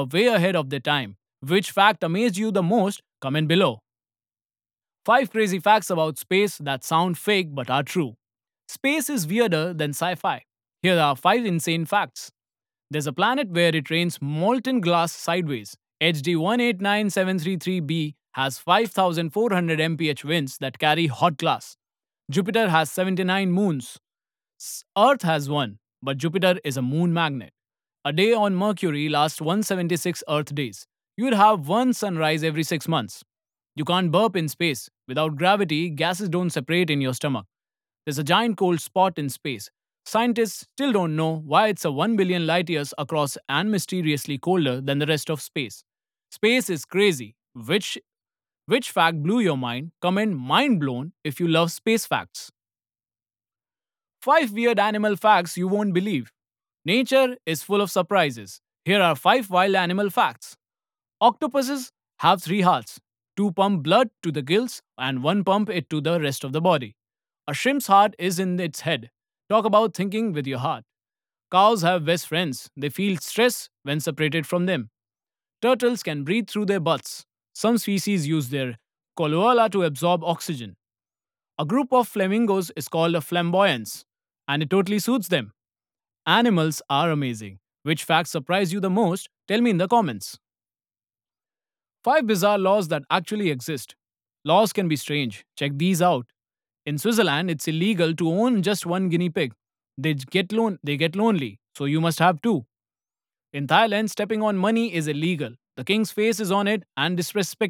way ahead of their time. Which fact amazed you the most? Comment below. 5 crazy facts about space that sound fake but are true. Space is weirder than sci fi. Here are 5 insane facts. There's a planet where it rains molten glass sideways. HD 189733b has 5400 mph winds that carry hot glass. Jupiter has 79 moons. Earth has one, but Jupiter is a moon magnet. A day on Mercury lasts 176 Earth days. You'd have one sunrise every 6 months. You can't burp in space. Without gravity, gases don't separate in your stomach. There's a giant cold spot in space. Scientists still don't know why it's a 1 billion light years across and mysteriously colder than the rest of space. Space is crazy. Which fact blew your mind? Comment mind blown if you love space facts. 5 weird animal facts you won't believe. Nature is full of surprises. Here are 5 wild animal facts. Octopuses have 3 hearts. 2 pump blood to the gills and 1 pump it to the rest of the body. A shrimp's heart is in its head. Talk about thinking with your heart. Cows have best friends. They feel stress when separated from them. Turtles can breathe through their butts. Some species use their corolla to absorb oxygen. A group of flamingos is called a flamboyance, and it totally suits them. Animals are amazing. Which facts surprise you the most? Tell me in the comments. 5 bizarre laws that actually exist. Laws can be strange. Check these out. In Switzerland, it's illegal to own just one guinea pig. They get lonely, so you must have two. In Thailand, stepping on money is illegal. The king's face is on it and disrespected.